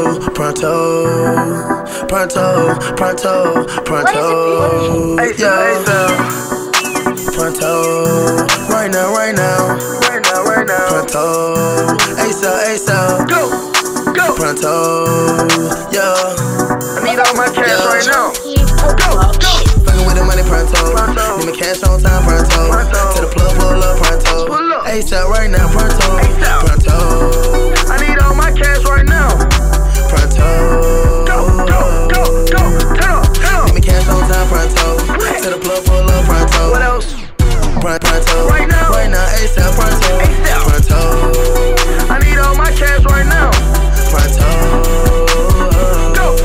pronto, yeah. Pronto, right now, pronto, ASAP, go, pronto, yeah. I need all my cash right now. Go. Fucking with the money, pronto. Need my cash on time, pronto. To the plug, pull up, pronto. ASAP right now, pronto. I need all my cash right now. Pronto. Go. Turn up. Need my cash on time, pronto. To the plug, pull up, pronto. What else? Pronto. Right now, ASAP, pronto. I need all my cash right now. Pronto. Go.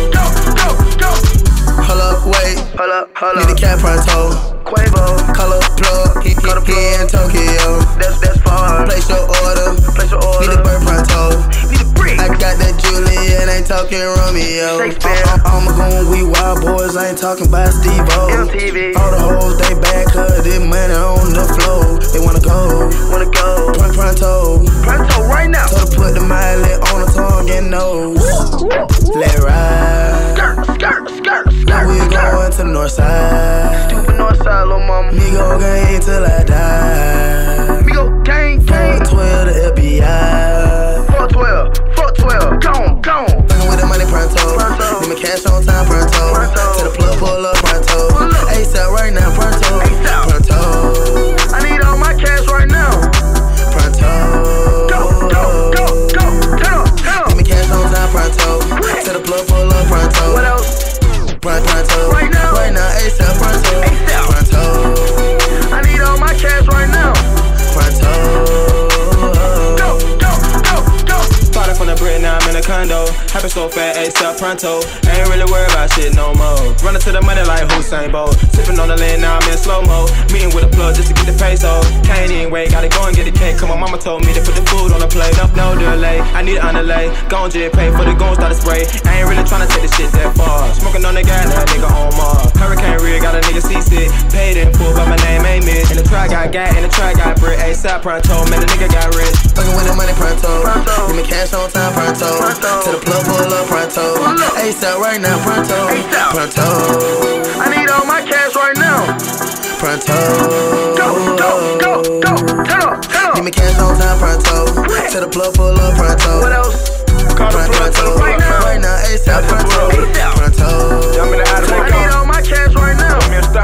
Hold up, wait. Hold Need up. the cat, pronto. Quavo. Color plug, he in Tokyo. That's far. Place your order. Need the bird, pronto. Need a brick. I got that Juliet, ain't talking Romeo. I'm a goon, we wild boys, I ain't talking about Steve-O. MTV. All the hoes, they bad cause they money on the floor. They wanna go. Pronto. Pronto right now. So to put the miley on the tongue and nose. Let it ride. Skirt. Now we going to the north side. Stupid north side, little mama. Me go gang till I die. Me go gang. 412 the FBI. 412. Gone. Fucking with the money, pronto. Need my cash on time, pronto. To the plug, pull up, pronto. ASAP right now, pronto. I need all my cash right now. Pronto. Go. Turn up. Need my cash on time, pronto. To the plug, pull up, pronto. What else? Pronto. Right now, ASAP, pronto. I need all my cash right now. Pronto. Go. Started from the brick, now I'm in a condo. Happy so fat, ASAP pronto. Ain't really worried about shit no more. Running to the money like Usain Bolt. Sipping on the lane, now I'm in slow-mo. Meeting with a plug just to get the peso. Can't even wait, gotta go and get the cake. Cause my mama told me to put the food on the plate. No delay, I need an underlay. Gon' just pay for the goon, start to spray. I ain't really tryna take this shit that far. Smoking on the guy, now nigga on Mars. Hurricane real, got a nigga seasick. Paid in full, but my name ain't Mitch. In the track got in the track got brick. ASAP pronto, man, the nigga got rich. Fucking with the money, pronto. Need my cash on time, pronto. To the plug, pull up, pronto. ASAP right now, pronto. I need all my cash right now. Pronto. Go. Turn up. Need my cash on time, pronto. To the plug, pull up, pronto. What else? Pronto. Right now, ASAP, pronto. I need all my cash right now.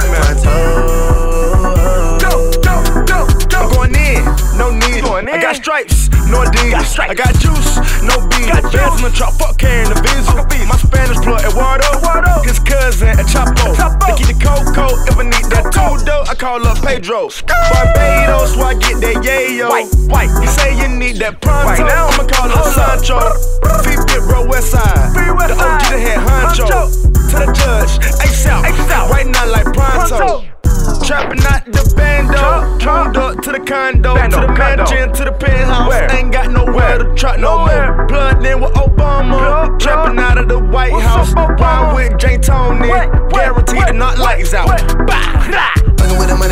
Go. I'm going in, no need. I got stripes, no Adidas. I got juice, no beat. Bands in the truck, fuck carrying the visual. My Spanish blood, Eduardo. His cousin, El Chapo. They keep the cocoa if I need that $2. I call up Pedro. Barbados, where I get that yayo. White. You say you need that pronto. I'ma call up Sancho. Feet bit bro, west side. The OG that had honcho. To the judge, ASAP. Right now like pronto. Trapping out the bando, tuned up to the condo, to the mansion, to the penthouse. Ain't got nowhere to trap no more. Plugged in with Obama, trapping out of the White House. Wine with J. Tony, guaranteed to knock lights out. Fucking with the